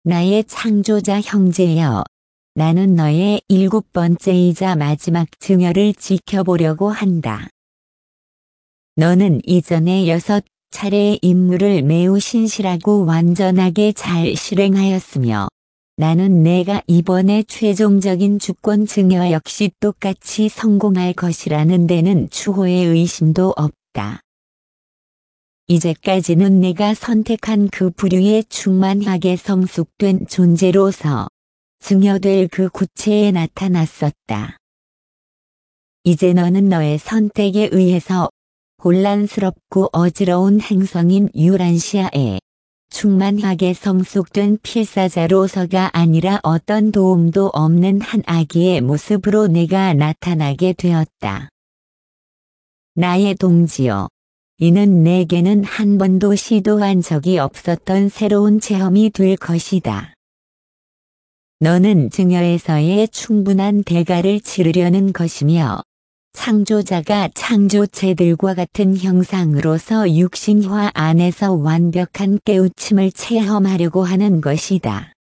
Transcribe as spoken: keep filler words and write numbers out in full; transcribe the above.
나의 창조자 형제여, 나는 너의 일곱 번째이자 마지막 증여를 지켜보려고 한다. 너는 이전에 여섯 차례의 임무를 매우 신실하고 완전하게 잘 실행하였으며, 나는 내가 이번에 최종적인 주권 증여 역시 똑같이 성공할 것이라는 데는 추호의 의심도 없다. 이제까지는 내가 선택한 그 부류에 충만하게 성숙된 존재로서 증여될 그 구체에 나타났었다. 이제 너는 너의 선택에 의해서 혼란스럽고 어지러운 행성인 유란시아에 충만하게 성숙된 필사자로서가 아니라 어떤 도움도 없는 한 아기의 모습으로 내가 나타나게 되었다. 나의 동지여, 이는 내게는 한 번도 시도한 적이 없었던 새로운 체험이 될 것이다. 너는 증여에서의 충분한 대가를 치르려는 것이며, 창조자가 창조체들과 같은 형상으로서 육신화 안에서 완벽한 깨우침을 체험하려고 하는 것이다.